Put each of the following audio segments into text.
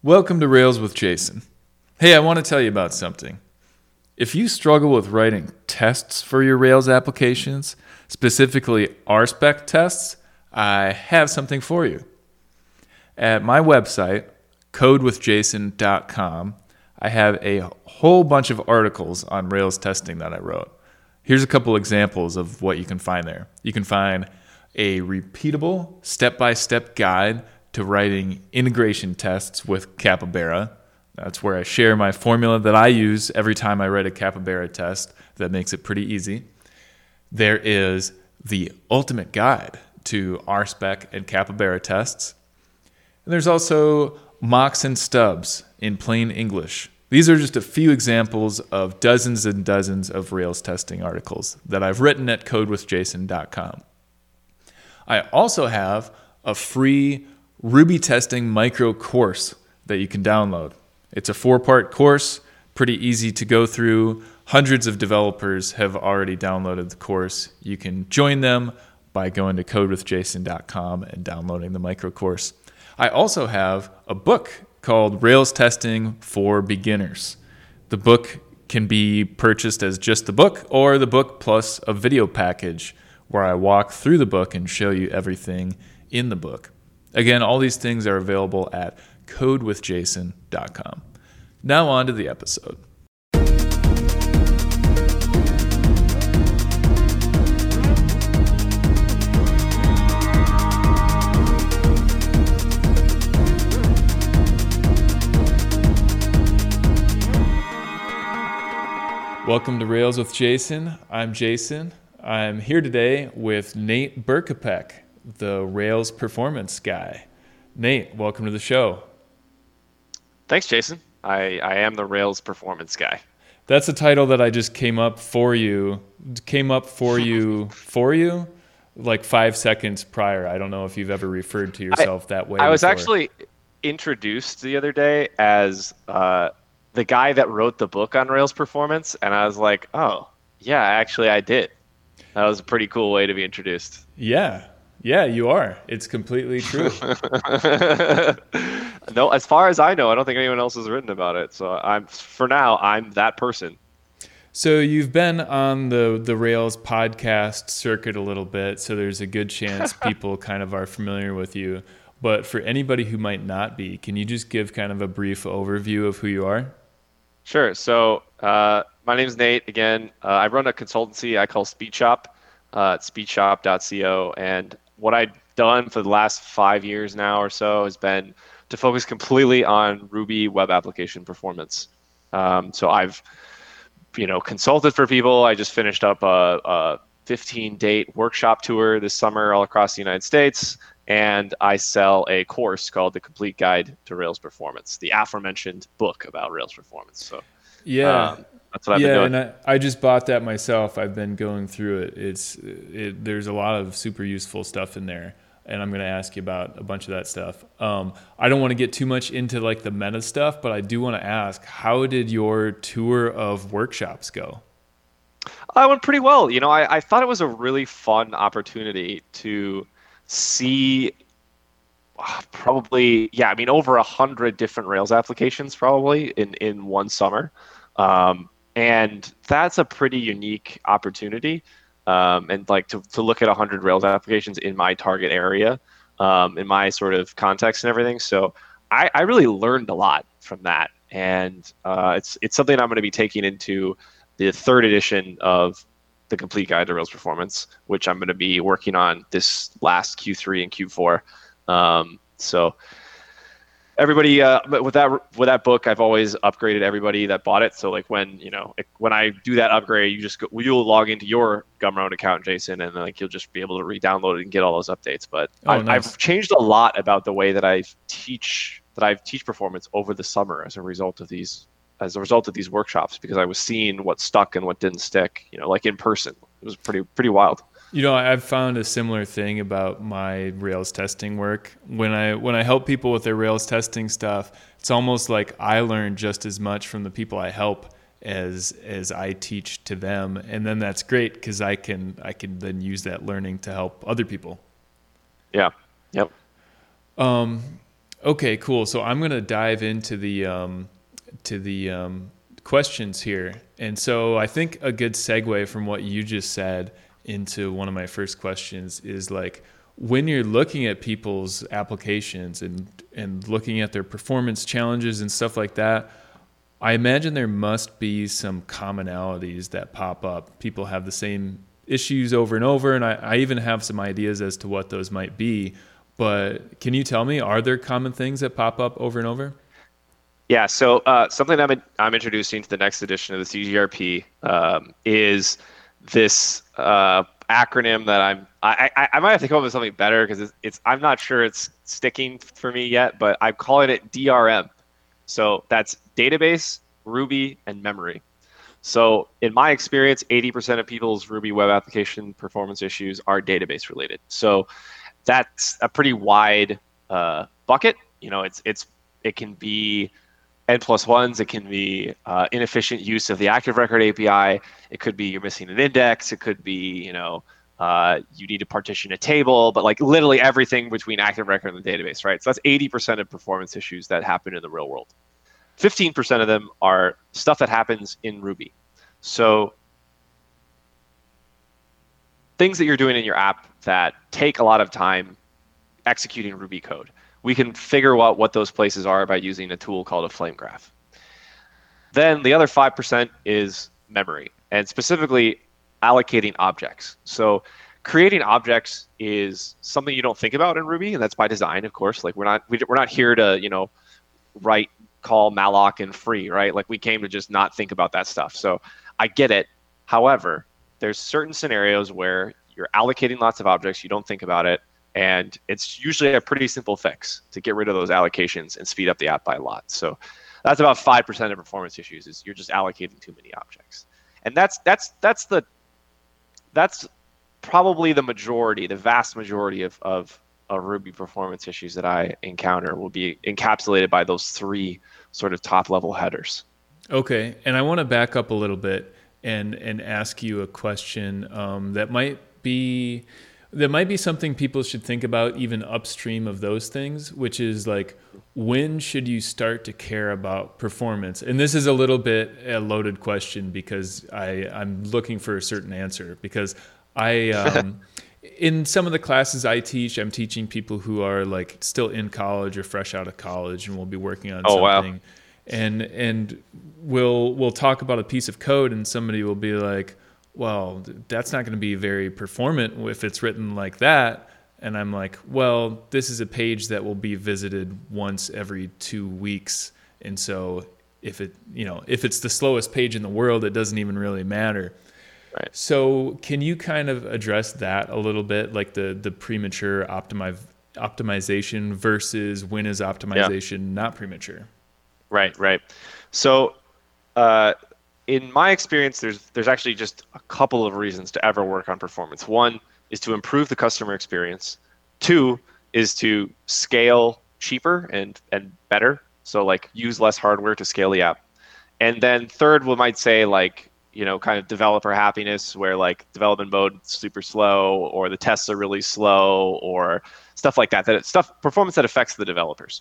Welcome to Rails with Jason. Hey, I want to tell you about something. If you struggle with writing tests for your Rails applications, specifically RSpec tests, I have something for you. At my website, codewithjason.com, I have a whole bunch of articles on Rails testing that I wrote. Here's a couple examples of what you can find there. You can find a repeatable step-by-step guide to writing integration tests with Capybara. That's where I share my formula that I use every time I write a Capybara test. That makes it pretty easy. There is the ultimate guide to RSpec and Capybara tests. And there's also mocks and stubs in plain English. These are just a few examples of dozens and dozens of Rails testing articles that I've written at codewithjason.com. I also have a free Ruby testing micro course that you can download. It's a 4-part course, pretty easy to go through. Hundreds of developers have already downloaded the course. You can join them by going to codewithjason.com and downloading the micro course. I also have a book called Rails Testing for Beginners. The book can be purchased as just the book or the book plus a video package where I walk through the book and show you everything in the book. Again, all these things are available at codewithjason.com. Now on to the episode. Welcome to Rails with Jason. I'm Jason. I'm here today with Nate Berkopec, the Rails performance guy. Nate, welcome to the show. Thanks, Jason. I am the Rails performance guy. That's a title that I just came up for you like 5 seconds prior. I don't know if you've ever referred to yourself that way. I was before. actually introduced the other day as the guy that wrote the book on Rails performance, and I was like, oh, yeah, actually I did. That was a pretty cool way to be introduced. Yeah, you are. It's completely true. No, as far as I know, I don't think anyone else has written about it. So I'm that person. So you've been on the Rails podcast circuit a little bit, so there's a good chance people kind of are familiar with you. But for anybody who might not be, can you just give kind of a brief overview of who you are? Sure. So my name is Nate. Again, I run a consultancy I call SpeedShop. It's speedshop.co. And what I've done for the last 5 years now or so has been to focus completely on Ruby web application performance. So I've consulted for people. I just finished up a 15-date workshop tour this summer all across the United States. And I sell a course called The Complete Guide to Rails Performance, the aforementioned book about Rails performance. So yeah, that's what I've been doing. And I just bought that myself. I've been going through it. There's a lot of super useful stuff in there, and I'm going to ask you about a bunch of that stuff. I don't want to get too much into like the meta stuff, but I do want to ask, how did your tour of workshops go? I went pretty well. I thought it was a really fun opportunity to see over 100 different Rails applications probably in one summer. And that's a pretty unique opportunity. And like to look at 100 Rails applications in my target area, in my sort of context and everything. So I really learned a lot from that. And it's something I'm going to be taking into the 3rd edition of The Complete Guide to Rails Performance, which I'm going to be working on this last Q3 and Q4. So everybody, with that book, I've always upgraded everybody that bought it. So like when I do that upgrade, you'll log into your Gumroad account, Jason, and like you'll just be able to re-download it and get all those updates. But nice. I've changed a lot about the way that I teach performance over the summer as a result of these workshops, because I was seeing what stuck and what didn't stick, like in person. It was pretty wild. I've found a similar thing about my Rails testing work. When I help people with their Rails testing stuff, it's almost like I learn just as much from the people I help as I teach to them. And then that's great because I can then use that learning to help other people. Yeah. Yep. Okay, cool. So I'm gonna dive into the questions here, and so I think a good segue from what you just said into one of my first questions is like when you're looking at people's applications and looking at their performance challenges and stuff like that. I imagine there must be some commonalities that pop up. People have the same issues over and over, and I even have some ideas as to what those might be. But can you tell me, are there common things that pop up over and over? Yeah, so something I'm introducing to the next edition of the CGRP is this acronym that I might have to come up with something better because it's I'm not sure it's sticking for me yet, but I'm calling it DRM. So that's database, Ruby, and memory. So in my experience, 80% of people's Ruby web application performance issues are database related. So that's a pretty wide bucket. You know, it can be N+1s. It can be inefficient use of the Active Record API. It could be you're missing an index. It could be, you need to partition a table, but like literally everything between Active Record and the database, right? So that's 80% of performance issues that happen in the real world. 15% of them are stuff that happens in Ruby. So things that you're doing in your app that take a lot of time executing Ruby code. We can figure out what those places are by using a tool called a flame graph. Then the other 5% is memory, and specifically allocating objects. So creating objects is something you don't think about in Ruby, and that's by design, of course. Like we're not here to, write, call, malloc, and free, right? Like we came to just not think about that stuff. So I get it. However, there's certain scenarios where you're allocating lots of objects, you don't think about it, and it's usually a pretty simple fix to get rid of those allocations and speed up the app by a lot. So that's about 5% of performance issues is you're just allocating too many objects. And that's probably the vast majority of Ruby performance issues that I encounter will be encapsulated by those three sort of top level headers. Okay, and I want to back up a little bit and ask you a question that might be something people should think about even upstream of those things, which is like, when should you start to care about performance? And this is a little bit a loaded question because I'm looking for a certain answer because in some of the classes I teach, I'm teaching people who are like still in college or fresh out of college and will be working on something. Wow. And we'll talk about a piece of code and somebody will be like, well, that's not going to be very performant if it's written like that. And I'm like, well, this is a page that will be visited once every 2 weeks. And so if it's the slowest page in the world, it doesn't even really matter. Right. So can you kind of address that a little bit, like the premature optimization versus when is optimization not premature? Right. So in my experience, there's actually just a couple of reasons to ever work on performance. One is to improve the customer experience. Two is to scale cheaper and better. So like use less hardware to scale the app. And then third, we might say like, kind of developer happiness where like development mode is super slow or the tests are really slow or stuff like that. Performance that affects the developers.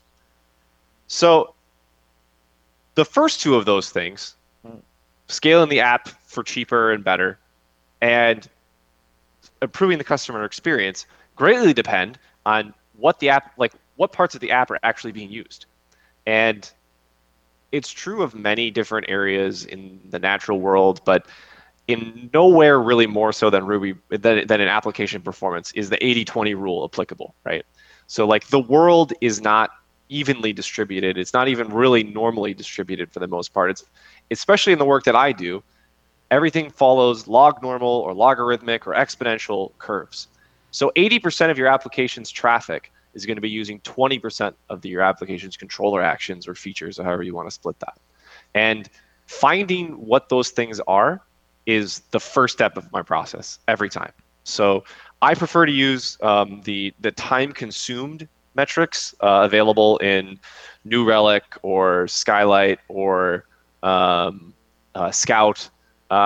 So the first two of those things, scaling the app for cheaper and better and improving the customer experience, greatly depend on what parts of the app are actually being used. And it's true of many different areas in the natural world, but in nowhere really more so than Ruby, than in application performance is the 80-20 rule applicable, right? So like the world is not evenly distributed. It's not even really normally distributed for the most part. It's especially in the work that I do, everything follows log normal or logarithmic or exponential curves. So 80% of your application's traffic is going to be using 20% of your application's controller actions or features, or however you want to split that. And finding what those things are is the first step of my process every time. So I prefer to use the time consumed metrics available in New Relic or Skylight or Scout.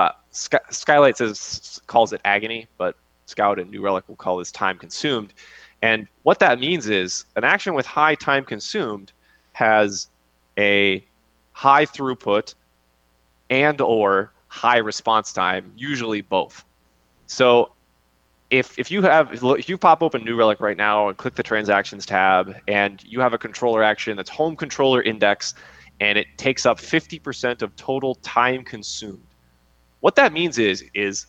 Skylight calls it agony, but Scout and New Relic will call this time consumed. And what that means is an action with high time consumed has a high throughput and or high response time, usually both. So if you pop open New Relic right now and click the transactions tab, and you have a controller action that's home controller index, and it takes up 50% of total time consumed. What that means is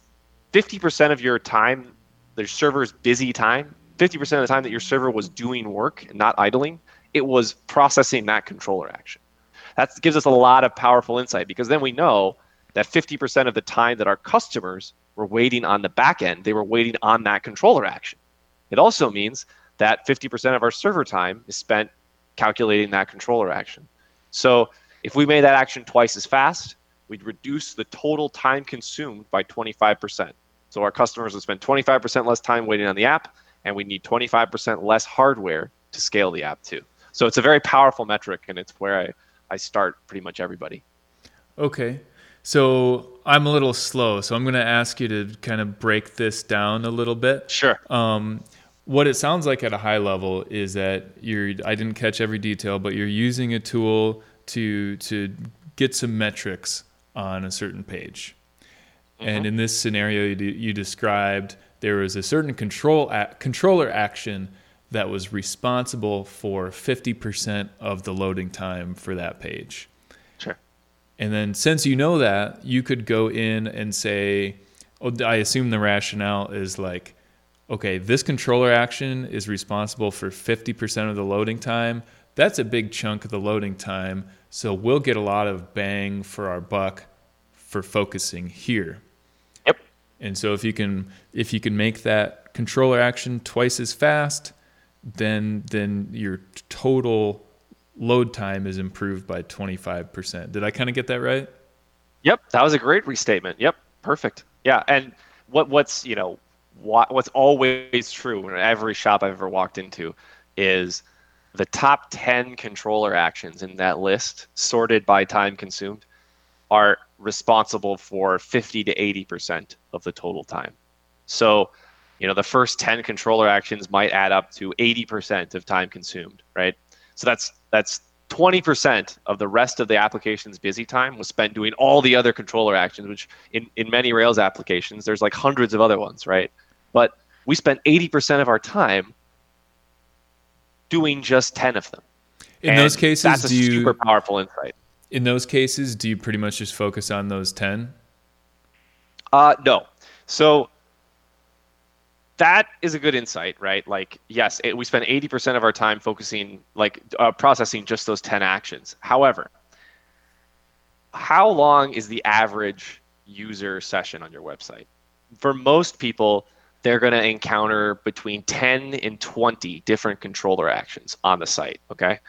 50% of your time, the server's busy time, 50% of the time that your server was doing work and not idling, it was processing that controller action. That gives us a lot of powerful insight, because then we know that 50% of the time that our customers were waiting on the back end, they were waiting on that controller action. It also means that 50% of our server time is spent calculating that controller action. So if we made that action twice as fast, we'd reduce the total time consumed by 25%. So our customers would spend 25% less time waiting on the app, and we need 25% less hardware to scale the app too. So it's a very powerful metric, and it's where I start pretty much everybody. Okay. So I'm a little slow, so I'm going to ask you to kind of break this down a little bit. Sure. What it sounds like at a high level is that I didn't catch every detail, but you're using a tool to get some metrics on a certain page. Mm-hmm. And in this scenario you described, there was a certain controller action that was responsible for 50% of the loading time for that page. Sure. And then since you know that, you could go in and say, I assume the rationale is like, okay, this controller action is responsible for 50% of the loading time. That's a big chunk of the loading time. So we'll get a lot of bang for our buck for focusing here. Yep. And so if you can make that controller action twice as fast, then your total load time is improved by 25%. Did I kind of get that right? Yep, that was a great restatement. Yep, perfect. Yeah, and what's always true in every shop I've ever walked into is the top 10 controller actions in that list, sorted by time consumed, are responsible for 50 to 80% of the total time. So, the first 10 controller actions might add up to 80% of time consumed, right? So that's 20% of the rest of the application's busy time was spent doing all the other controller actions, which in many Rails applications, there's like hundreds of other ones, right? But we spent 80% of our time doing just 10 of them. In those cases, that's a super powerful insight. In those cases, do you pretty much just focus on those 10? No. So that is a good insight, right? Like, yes, we spend 80% of our time focusing, processing just those 10 actions. However, how long is the average user session on your website? For most people, they're going to encounter between 10 and 20 different controller actions on the site, okay?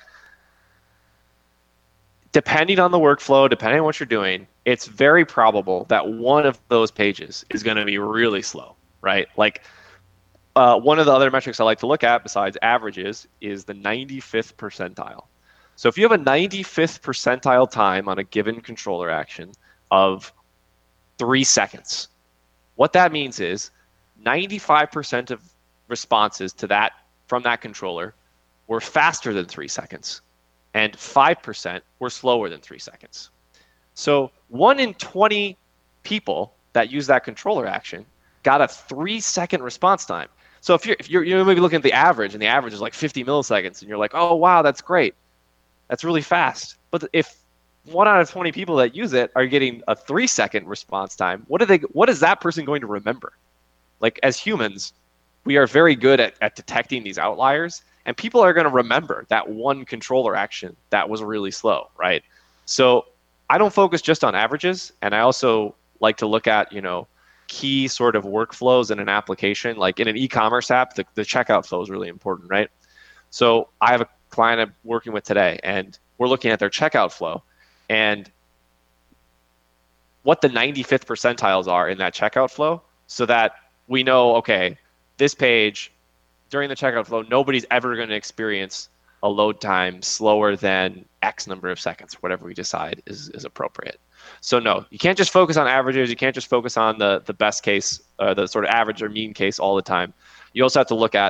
Depending on the workflow, depending on what you're doing, it's very probable that one of those pages is going to be really slow, right? Like, one of the other metrics I like to look at besides averages is the 95th percentile. So if you have a 95th percentile time on a given controller action of 3 seconds, what that means is 95% of responses to that from that controller were faster than 3 seconds, and 5% were slower than 3 seconds. So 1 in 20 people that use that controller action got a 3-second response time. So if you're maybe looking at the average, and the average is like 50 milliseconds, and you're like, oh wow, that's great, that's really fast. But if 1 out of 20 people that use it are getting a 3-second response time, what is that person going to remember? Like, as humans, we are very good at detecting these outliers, and people are going to remember that one controller action that was really slow, right? So I don't focus just on averages, and I also like to look at, key sort of workflows in an application. Like in an e-commerce app, the checkout flow is really important, right? So I have a client I'm working with today, and we're looking at their checkout flow and what the 95th percentiles are in that checkout flow, so that we know, okay, this page during the checkout flow, nobody's ever going to experience a load time slower than X number of seconds, whatever we decide is appropriate. So no, you can't just focus on averages. You can't just focus on the best case, the sort of average or mean case all the time. You also have to look at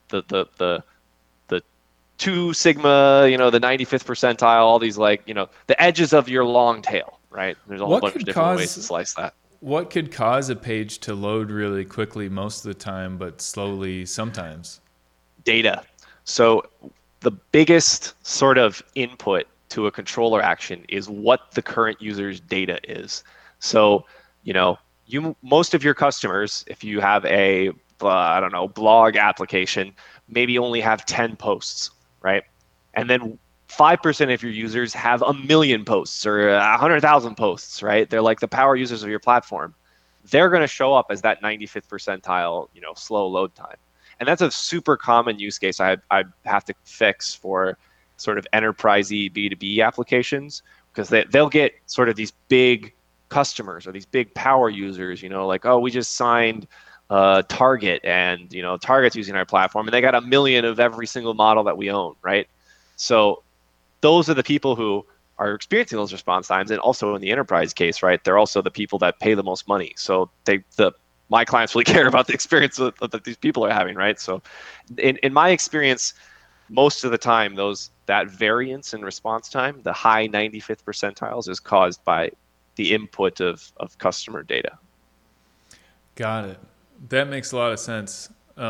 the 2 sigma, the 95th percentile, all these the edges of your long tail, right? There's a whole bunch of different ways to slice that. What could cause a page to load really quickly most of the time, but slowly sometimes? Data. So the biggest sort of input to a controller action is what the current user's data is. So, most of your customers, if you have a, blog application, maybe only have 10 posts, right? And then 5% of your users have 1 million posts or 100,000 posts, right? They're like the power users of your platform. They're going to show up as that 95th percentile, slow load time. And that's a super common use case I have to fix for sort of enterprisey B2B applications, because they'll get sort of these big customers or these big power users, we just signed Target, and Target's using our platform, and they got 1 million of every single model that we own, right? So those are the people who are experiencing those response times. And also in the enterprise case, right, they're also the people that pay the most money. So my clients really care about the experience that these people are having, right? So in my experience, most of the time, that variance in response time, the high 95th percentiles, is caused by the input of customer data. Got it. That makes a lot of sense.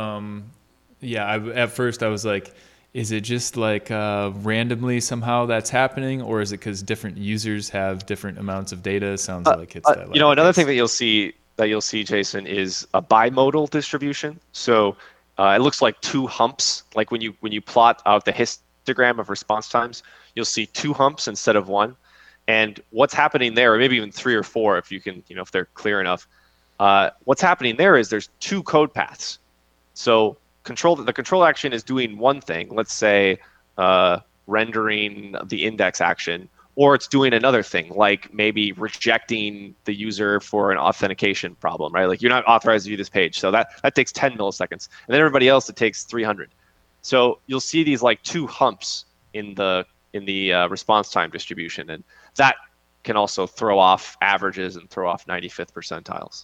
At first I was like, is it just like randomly somehow that's happening, or is it because different users have different amounts of data? Sounds like it's that. Another thing that you'll see, Jason, is a bimodal distribution. So it looks like 2 humps. Like when you plot out the histogram of response times, you'll see 2 humps instead of 1. And what's happening there, or maybe even 3 or 4, if you can, if they're clear enough. What's happening there is there's 2 code paths. So the control action is doing one thing, let's say rendering the index action, or it's doing another thing, like maybe rejecting the user for an authentication problem, right? Like, you're not authorized to view this page. So that takes 10 milliseconds. And then everybody else, it takes 300. So you'll see these 2 humps in the response time distribution. And that can also throw off averages and throw off 95th percentiles.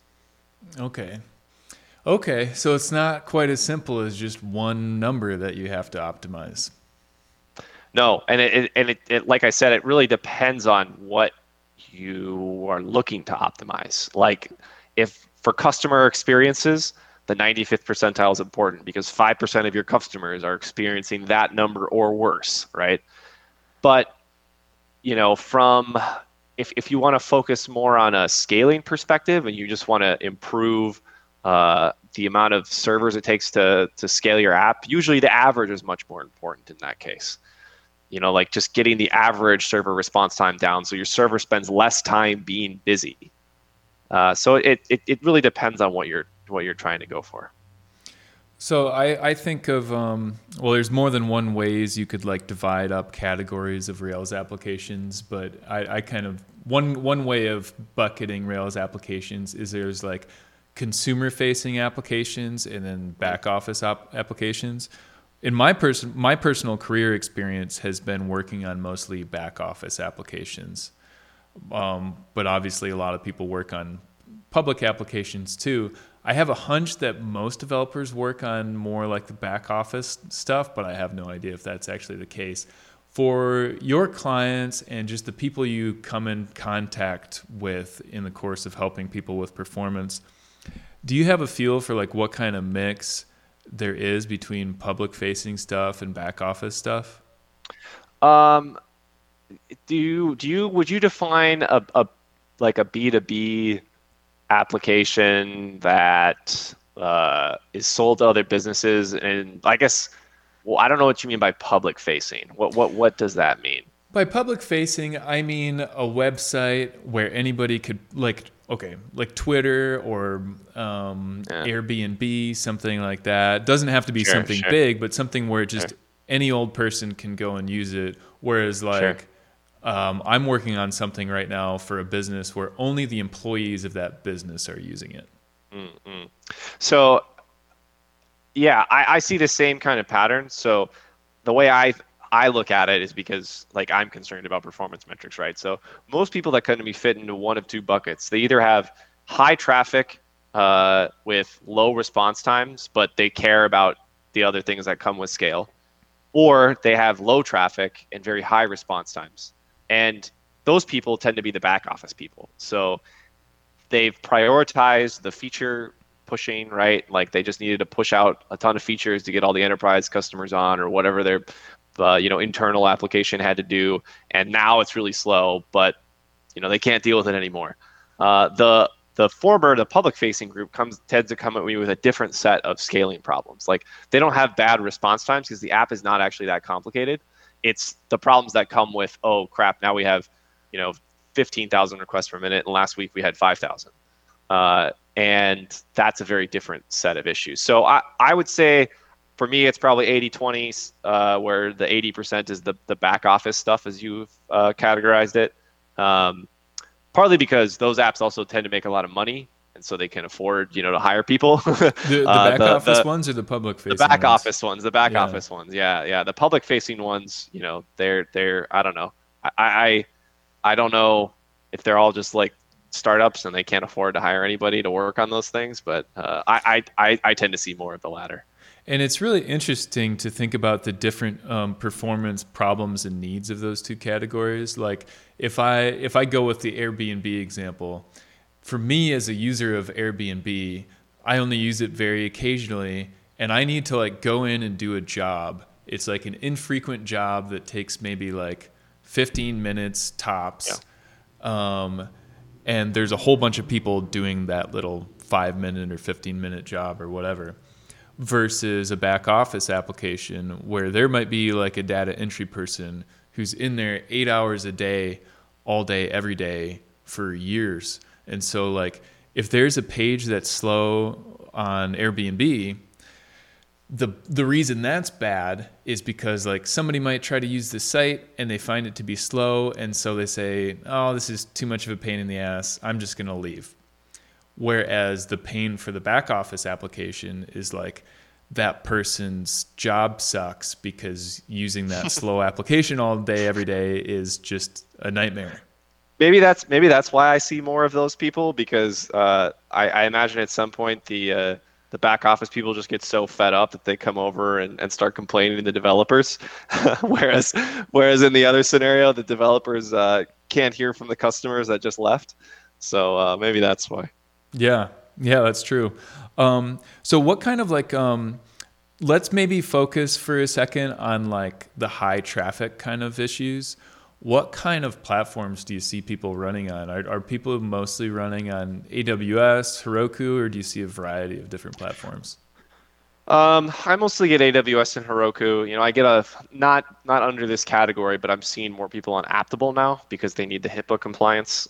Okay, so it's not quite as simple as just one number that you have to optimize. No, and it like I said, it really depends on what you are looking to optimize. Like, if for customer experiences, the 95th percentile is important because 5% of your customers are experiencing that number or worse, right? But if you want to focus more on a scaling perspective and you just want to improve the amount of servers it takes to scale your app, usually the average is much more important in that case. Like just getting the average server response time down so your server spends less time being busy. So it really depends on what you're trying to go for. So I think of, there's more than one ways you could divide up categories of Rails applications, but I kind of, one way of bucketing Rails applications is there's consumer-facing applications and then back-office applications. In my personal career experience has been working on mostly back-office applications, but obviously a lot of people work on public applications too. I have a hunch that most developers work on more the back-office stuff, but I have no idea if that's actually the case. For your clients and just the people you come in contact with in the course of helping people with performance, do you have a feel for what kind of mix there is between public-facing stuff and back-office stuff? Would you define a B2B application that is sold to other businesses? And I guess, I don't know what you mean by public-facing. What does that mean? By public-facing, I mean a website where anybody could like Twitter or Airbnb, something like that. Doesn't have to be something big, but something where just any old person can go and use it. Whereas I'm working on something right now for a business where only the employees of that business are using it. Mm-hmm. So, yeah, I see the same kind of pattern. So the way I look at it is because I'm concerned about performance metrics, right? So most people that come to me fit into one of 2 buckets. They either have high traffic with low response times, but they care about the other things that come with scale, or they have low traffic and very high response times. And those people tend to be the back office people. So they've prioritized the feature pushing, right? Like they just needed to push out a ton of features to get all the enterprise customers on, or whatever their internal application had to do. And now it's really slow, but they can't deal with it anymore. The former, the public-facing group tends to come at me with a different set of scaling problems. Like they don't have bad response times because the app is not actually that complicated. It's the problems that come with, oh crap, now we have 15,000 requests per minute, and last week we had 5,000. And that's a very different set of issues. So I would say for me, it's probably 80-20, where the 80% is the back office stuff as you've categorized it. Partly because those apps also tend to make a lot of money, and so they can afford, to hire people. The back office ones or the public facing? The back office ones. The back office ones. Yeah. The public facing ones, they're I don't know. I don't know if they're all just like startups and they can't afford to hire anybody to work on those things, but I tend to see more of the latter. And it's really interesting to think about the different performance problems and needs of those two categories. Like if I go with the Airbnb example, for me as a user of Airbnb, I only use it very occasionally, and I need to like go in and do a job. It's like an infrequent job that takes maybe like 15 minutes tops. Yeah. And there's a whole bunch of people doing that little 5-minute or 15-minute job or whatever. Versus a back office application where there might be like a data entry person who's in there 8 hours a day, all day, every day for years. And so like if there's a page that's slow on Airbnb, the reason that's bad is because like somebody might try to use the site and they find it to be slow, and so they say, oh, this is too much of a pain in the ass, I'm just going to leave. Whereas the pain for the back office application is like that person's job sucks because using that slow application all day, every day is just a nightmare. Maybe that's why I see more of those people, because I imagine at some point the back office people just get so fed up that they come over and start complaining to the developers. whereas in the other scenario, the developers can't hear from the customers that just left. So maybe that's why. Yeah, that's true. So what kind of like, let's maybe focus for a second on like the high traffic kind of issues. What kind of platforms do you see people running on? Are people mostly running on AWS, Heroku, or do you see a variety of different platforms? I mostly get AWS and Heroku. I get not under this category, but I'm seeing more people on Aptable now because they need the HIPAA compliance.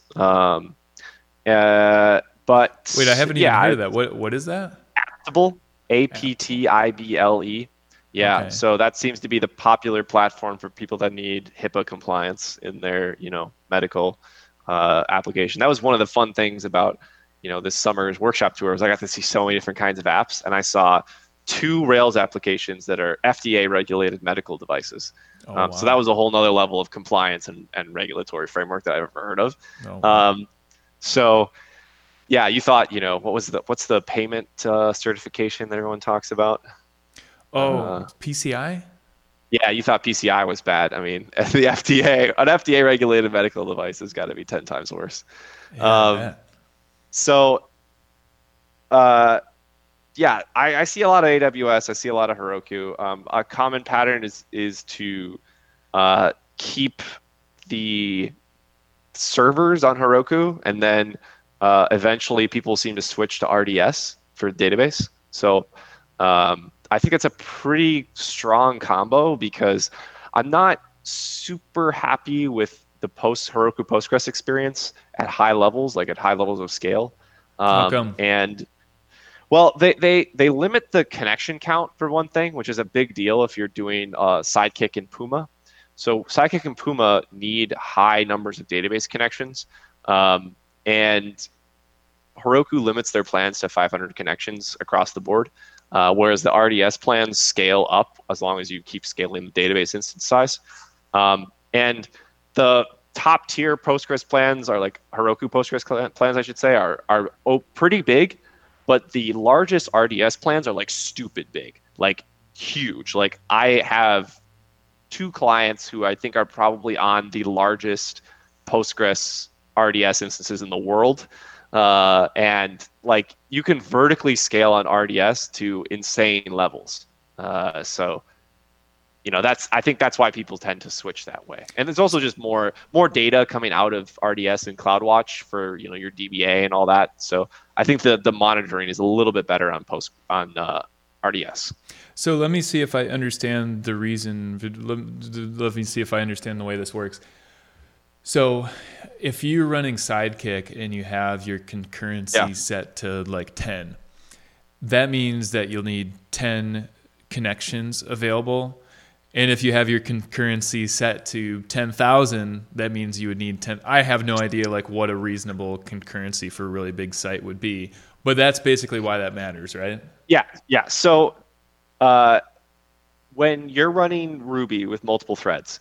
But wait, I haven't even heard of that. What is that? Aptable, Aptible. Yeah, okay. So that seems to be the popular platform for people that need HIPAA compliance in their, medical application. That was one of the fun things about, this summer's workshop tour, was I got to see so many different kinds of apps, and I saw 2 Rails applications that are FDA regulated medical devices. Wow. So that was a whole nother level of compliance and regulatory framework that I've ever heard of. Oh, wow. So yeah, you thought, what's the payment certification that everyone talks about? PCI? Yeah, you thought PCI was bad. I mean, an FDA regulated medical device has got to be 10 times worse. Yeah, I see a lot of AWS. I see a lot of Heroku. A common pattern is to keep the servers on Heroku, and then eventually people seem to switch to RDS for database. So I think it's a pretty strong combo, because I'm not super happy with the Heroku Postgres experience at high levels, like at high levels of scale. How come? And well, they limit the connection count for one thing, which is a big deal if you're doing Sidekick and Puma. So Sidekick and Puma need high numbers of database connections, and Heroku limits their plans to 500 connections across the board, whereas the RDS plans scale up as long as you keep scaling the database instance size. And the top tier Postgres plans are like Heroku Postgres plans, I should say, are pretty big, but the largest RDS plans are like stupid big, like huge. Like I have 2 clients who I think are probably on the largest Postgres RDS instances in the world. And like you can vertically scale on RDS to insane levels. So, I think that's why people tend to switch that way. And there's also just more data coming out of RDS and CloudWatch for, your DBA and all that. So I think the monitoring is a little bit better on RDS. So let me see if I understand the reason. Let me see if I understand the way this works. So if you're running Sidekick and you have your concurrency set to like 10, that means that you'll need 10 connections available. And if you have your concurrency set to 10,000, that means you would need 10. I have no idea like what a reasonable concurrency for a really big site would be, but that's basically why that matters, right? Yeah. So when you're running Ruby with multiple threads,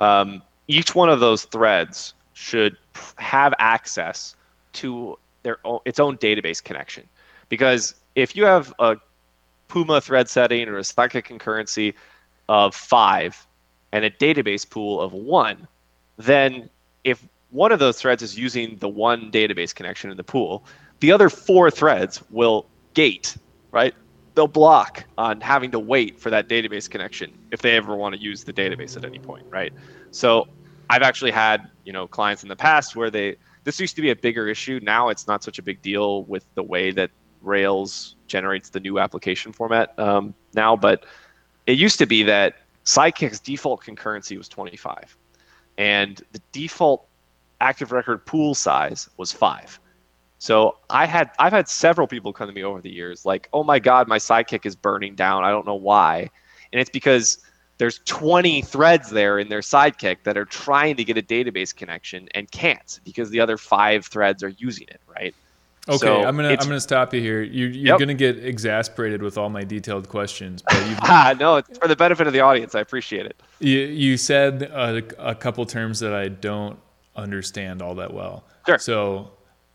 each one of those threads should have access to its own database connection. Because if you have a Puma thread setting or a Sidekick concurrency of 5 and a database pool of 1, then if one of those threads is using the one database connection in the pool, the other 4 threads will gate, right? They'll block on having to wait for that database connection if they ever want to use the database at any point, right? So I've actually had, clients in the past where this used to be a bigger issue. Now it's not such a big deal with the way that Rails generates the new application format now, but it used to be that Sidekick's default concurrency was 25, and the default active record pool size was 5. So I've had several people come to me over the years like, oh my God, my Sidekick is burning down. I don't know why. And it's because there's 20 threads there in their Sidekick that are trying to get a database connection and can't because the other 5 threads are using it, right? Okay, so I'm gonna stop you here. You're gonna get exasperated with all my detailed questions, but no, it's for the benefit of the audience. I appreciate it. You said a couple terms that I don't understand all that well. Sure. So,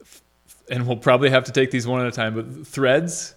and we'll probably have to take these one at a time. But threads,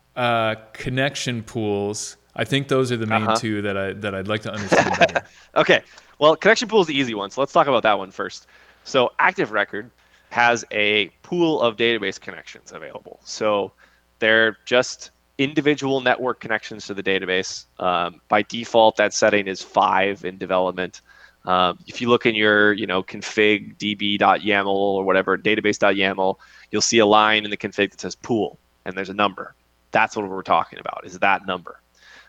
connection pools. I think those are the main 2 that I'd like to understand better. Okay. Well, connection pool is the easy one, so let's talk about that one first. So Active Record has a pool of database connections available. So they're just individual network connections to the database. By default, that setting is 5 in development. If you look in your config db.yaml or whatever, database.yaml, you'll see a line in the config that says pool, and there's a number. That's what we're talking about, is that number.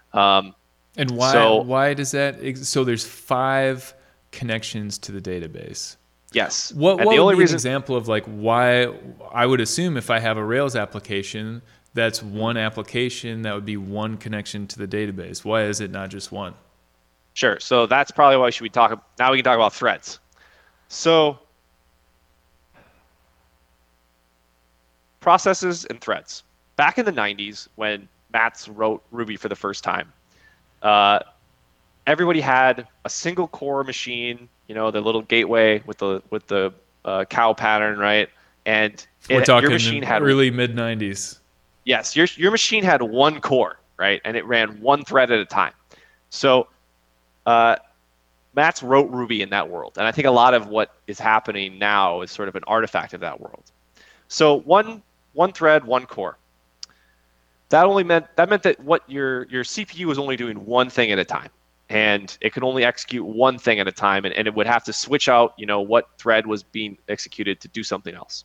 And why does that? So there's 5 connections to the database. Yes. What would be an example of like why? I would assume if I have a Rails application, that's one application, that would be one connection to the database. Why is it not just one? Sure. So that's probably why we can talk about threads. So processes and threads. Back in the 90s, when Mats wrote Ruby for the first time, everybody had a single core machine, the little gateway with the cow pattern, right? And we're talking your machine had early mid 90s. Yes, your machine had one core, right? And it ran one thread at a time. So Mats wrote Ruby in that world, and I think a lot of what is happening now is sort of an artifact of that world. So one thread, one core. That meant that what your CPU was only doing one thing at a time, and it could only execute one thing at a time, and it would have to switch out, what thread was being executed to do something else.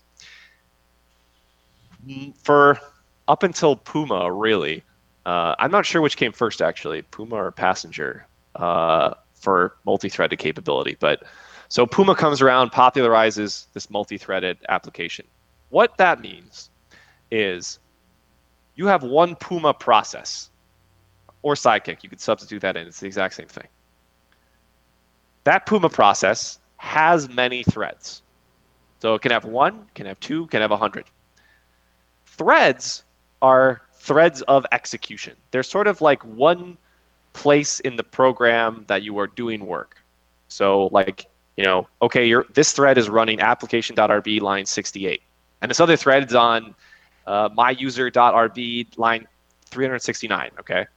For up until Puma, really, I'm not sure which came first actually, Puma or Passenger, for multi-threaded capability. But so Puma comes around, popularizes this multi-threaded application. What that means is you have one Puma process, or Sidekick. You could substitute that in. It's the exact same thing. That Puma process has many threads. So it can have 1, can have 2, can have 100. Threads are threads of execution. They're sort of like one place in the program that you are doing work. So like, okay, this thread is running application.rb line 68. And this other thread is on myuser.rb line 369, okay?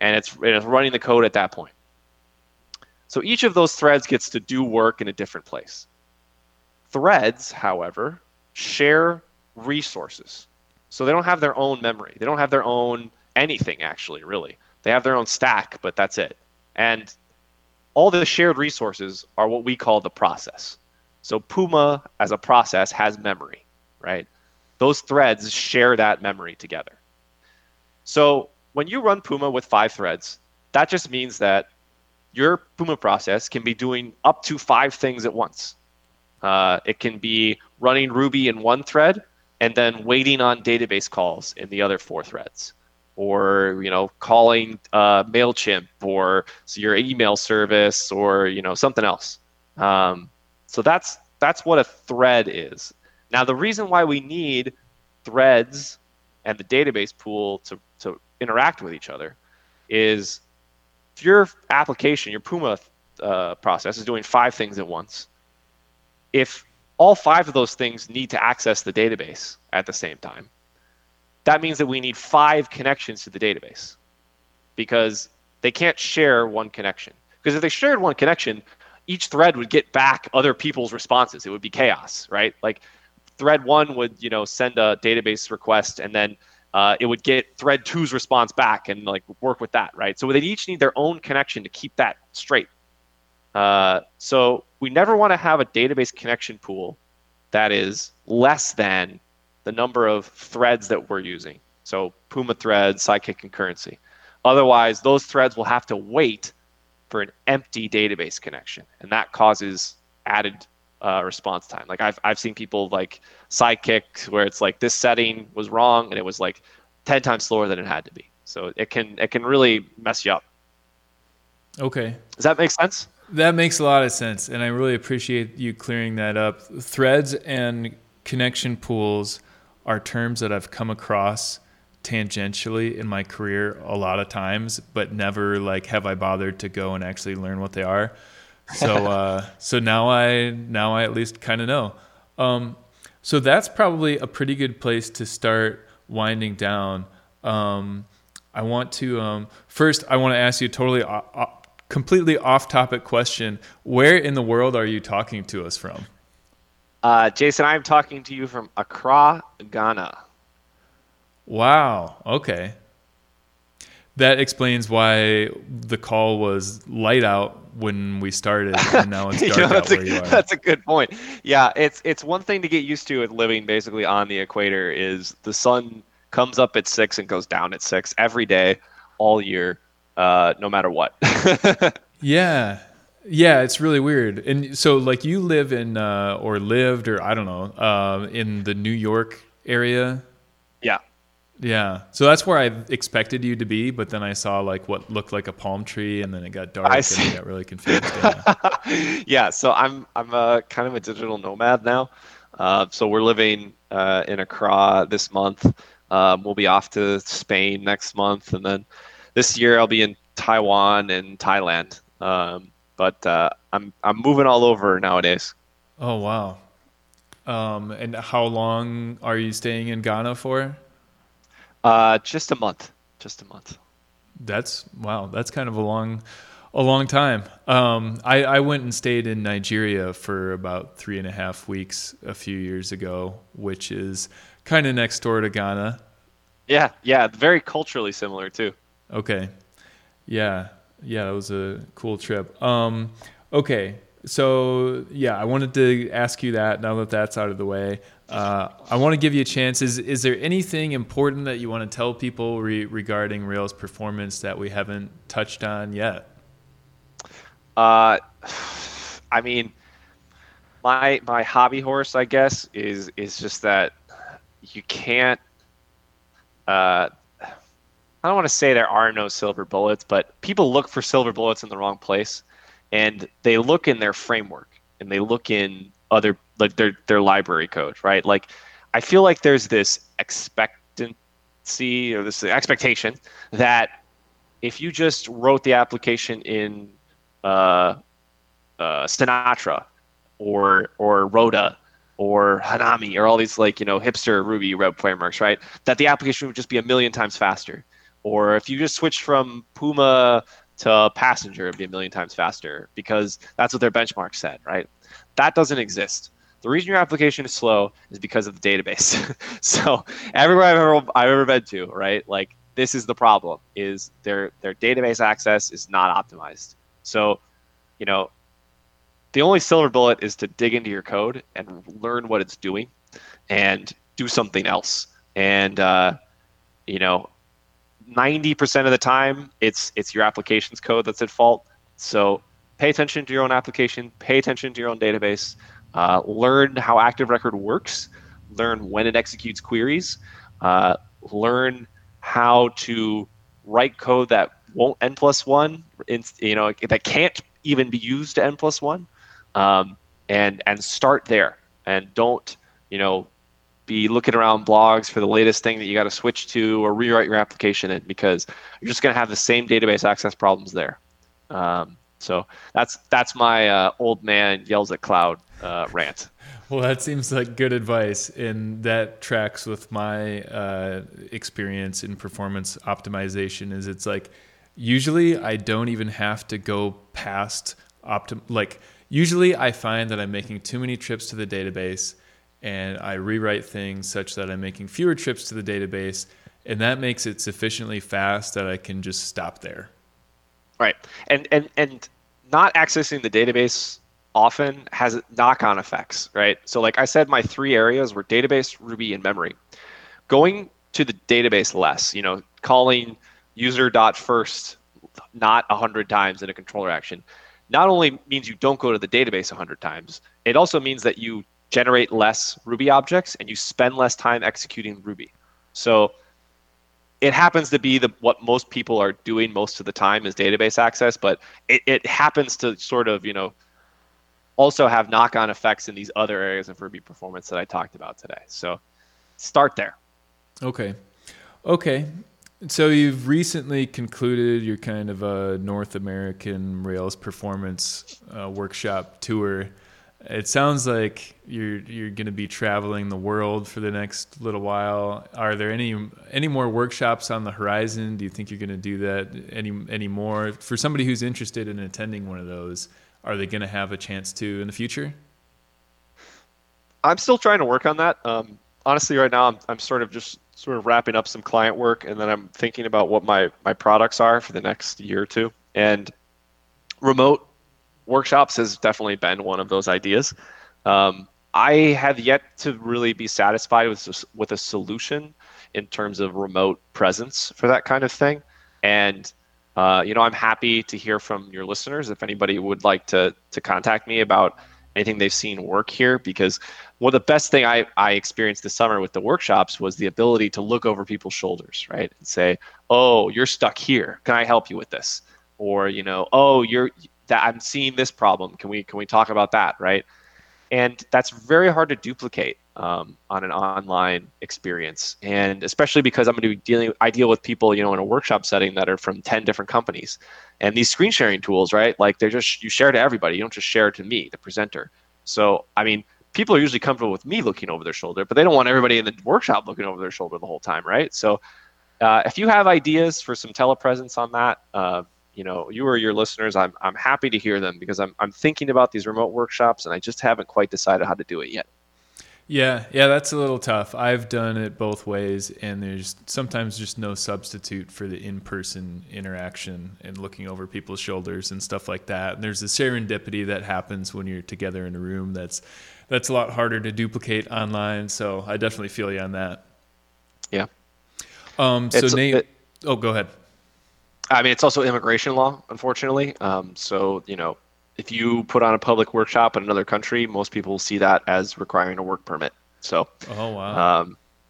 and it's running the code at that point. So each of those threads gets to do work in a different place. Threads, however, share resources. So they don't have their own memory. They don't have their own anything, actually, really. They have their own stack, but that's it. And all the shared resources are what we call the process. So Puma, as a process, has memory, right? Those threads share that memory together. So when you run Puma with 5 threads, that just means that your Puma process can be doing up to 5 things at once. It can be running Ruby in one thread and then waiting on database calls in the other 4 threads, or calling Mailchimp or your email service, or something else. So that's what a thread is. Now, the reason why we need threads and the database pool to interact with each other is if your application, your Puma process is doing 5 things at once, if all 5 of those things need to access the database at the same time, that means that we need 5 connections to the database, because they can't share one connection. Because if they shared one connection, each thread would get back other people's responses. It would be chaos, right? Like thread 1 would, send a database request, and then it would get thread 2's response back and work with that, right? So they each need their own connection to keep that straight. So we never want to have a database connection pool that is less than the number of threads that we're using. So Puma threads, Sidekiq concurrency. Otherwise, those threads will have to wait for an empty database connection, and that causes added response time. Like I've seen people like Sidekiq where it's like this setting was wrong and it was 10 times slower than it had to be. So it can really mess you up. Okay. Does that make sense? That makes a lot of sense, and I really appreciate you clearing that up. Threads and connection pools are terms that I've come across tangentially in my career a lot of times, but never have I bothered to go and actually learn what they are. So so now I at least kind of know. So that's probably a pretty good place to start winding down. I want to first I want to ask you a completely off-topic question. Where in the world are you talking to us from? Jason, I'm talking to you from Accra, Ghana. Wow. Okay. That explains why the call was light out when we started, and now it's dark out where you are. That's a good point. Yeah, it's one thing to get used to with living basically on the equator is the sun comes up at 6 and goes down at 6 every day, all year, no matter what. Yeah. Yeah, it's really weird. And so you live in or lived, or I don't know, in the New York area? Yeah. Yeah. So that's where I expected you to be, but then I saw what looked like a palm tree, and then it got dark and I got really confused. Yeah. Yeah, so I'm a kind of a digital nomad now. So we're living in Accra this month. We'll be off to Spain next month, and then this year I'll be in Taiwan and Thailand. But I'm moving all over nowadays. Oh wow! And how long are you staying in Ghana for? Just a month. Just a month. That's kind of a long time. I went and stayed in Nigeria for about 3.5 weeks a few years ago, which is kind of next door to Ghana. Yeah, very culturally similar too. Okay. Yeah, it was a cool trip. Okay, so yeah, I wanted to ask you that now that that's out of the way. I want to give you a chance. Is there anything important that you want to tell people regarding Rails performance that we haven't touched on yet? I mean, my hobby horse, I guess, is just that you can't. I don't want to say there are no silver bullets, but people look for silver bullets in the wrong place, and they look in their framework and they look in other their library code, right? I feel like there's this expectancy or this expectation that if you just wrote the application in Sinatra or Rhoda or Hanami or all these hipster Ruby web frameworks, right? That the application would just be a million times faster. Or if you just switch from Puma to Passenger, it'd be a million times faster because that's what their benchmark said, right? That doesn't exist. The reason your application is slow is because of the database. So everywhere I've ever been to, right? Like this is the problem: is their database access is not optimized. So, you know, the only silver bullet is to dig into your code and learn what it's doing, and do something else. And you know, 90% of the time, it's your application's code that's at fault. So pay attention to your own application, pay attention to your own database, learn how Active Record works, learn when it executes queries, learn how to write code that won't n+1, that can't even be used to n+1, and start there. And don't, be looking around blogs for the latest thing that you got to switch to or rewrite your application in, because you're just going to have the same database access problems there. So that's my old man yells at cloud rant. Well, that seems like good advice, and that tracks with my experience in performance optimization. Is it's like usually I don't even have to go past usually I find that I'm making too many trips to the database, and I rewrite things such that I'm making fewer trips to the database, and that makes it sufficiently fast that I can just stop there. Right. And not accessing the database often has knock-on effects, right? So like I said, my 3 areas were database, Ruby, and memory. Going to the database less, calling user.first not 100 times in a controller action, not only means you don't go to the database 100 times, it also means that you generate less Ruby objects and you spend less time executing Ruby. So it happens to be what most people are doing most of the time is database access, but it happens to sort of, also have knock-on effects in these other areas of Ruby performance that I talked about today. So start there. Okay. So you've recently concluded your kind of a North American Rails performance workshop tour. It sounds like you're going to be traveling the world for the next little while. Are there any more workshops on the horizon? Do you think you're going to do that any more? For somebody who's interested in attending one of those, are they going to have a chance to in the future? I'm still trying to work on that. Honestly, right now I'm sort of wrapping up some client work, and then I'm thinking about what my products are for the next year or two. And remote workshops has definitely been one of those ideas. I have yet to really be satisfied with a solution in terms of remote presence for that kind of thing. And I'm happy to hear from your listeners if anybody would like to contact me about anything they've seen work here, because the best thing I experienced this summer with the workshops was the ability to look over people's shoulders, right? And say, oh, you're stuck here. Can I help you with this? Or, oh, I'm seeing this problem. Can we talk about that, right? And that's very hard to duplicate on an online experience, and especially because I'm going to be I deal with people, in a workshop setting that are from 10 different companies, and these screen sharing tools, right? Like you share to everybody. You don't just share to me, the presenter. So I mean, people are usually comfortable with me looking over their shoulder, but they don't want everybody in the workshop looking over their shoulder the whole time, right? So if you have ideas for some telepresence on that, you or your listeners, I'm happy to hear them, because I'm thinking about these remote workshops and I just haven't quite decided how to do it yet. Yeah, that's a little tough. I've done it both ways, and there's sometimes just no substitute for the in-person interaction and looking over people's shoulders and stuff like that. And there's a serendipity that happens when you're together in a room that's a lot harder to duplicate online. So I definitely feel you on that. Yeah. So Nate, go ahead. I mean, it's also immigration law, unfortunately. So, if you put on a public workshop in another country, most people see that as requiring a work permit. So, oh wow.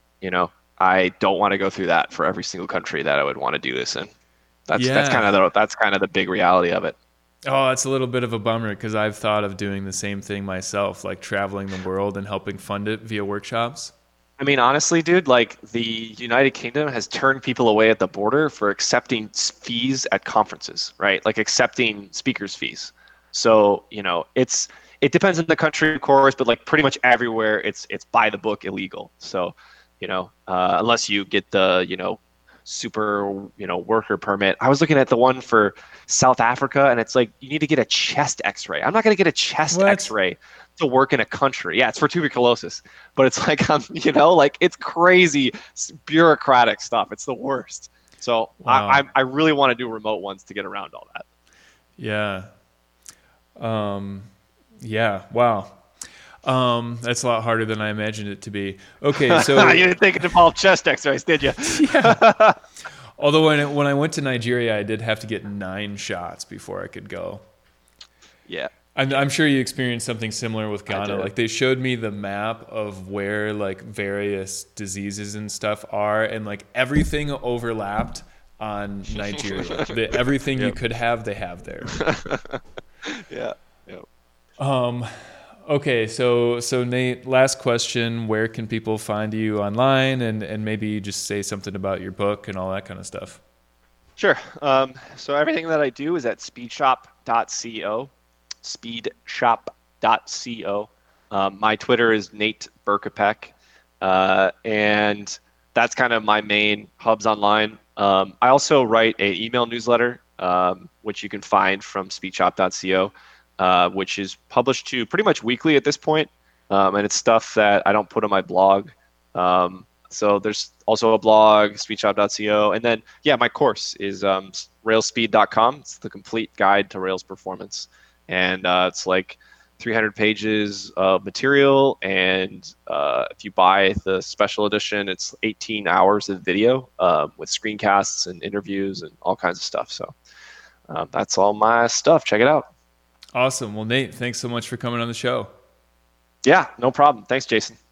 I don't want to go through that for every single country that I would want to do this in. That's kind of the big reality of it. Oh, that's a little bit of a bummer, because I've thought of doing the same thing myself, like traveling the world and helping fund it via workshops. I mean, honestly, dude, like the United Kingdom has turned people away at the border for accepting fees at conferences, right? Like accepting speakers' fees. So, it depends on the country, of course, but like pretty much everywhere it's by the book illegal. So, unless you get the, super, worker permit. I was looking at the one for South Africa, and it's like you need to get a chest X-ray. I'm not going to get a chest What? X-ray to work in a country. Yeah, it's for tuberculosis, but it's like like it's crazy bureaucratic stuff. It's the worst. So Wow. I really want to do remote ones to get around all that. Yeah. Yeah. Wow. That's a lot harder than I imagined it to be. Okay, so You didn't think it involved chest X-rays, did you? yeah. Although when I went to Nigeria, I did have to get 9 shots before I could go. Yeah. I'm sure you experienced something similar with I Ghana. did. Like they showed me the map of where like various diseases and stuff are, and like everything overlapped on Nigeria. Everything you Yep. could have, they have there. Yeah. Yep. Okay, so Nate, last question: where can people find you online, and maybe just say something about your book and all that kind of stuff? Sure. So everything that I do is at speedshop.co. Speedshop.co. My Twitter is Nate Berkopec, and that's kind of my main hubs online. I also write an email newsletter, which you can find from speedshop.co, which is published to pretty much weekly at this point, and it's stuff that I don't put on my blog. So there's also a blog, speedshop.co, and then my course is railspeed.com. It's the complete guide to Rails performance, and it's like 300 pages of material, and if you buy the special edition, it's 18 hours of video with screencasts and interviews and all kinds of stuff. So that's all my stuff. Check it out. Awesome. Well, Nate, thanks so much for coming on the show. Yeah, no problem. Thanks, Jason.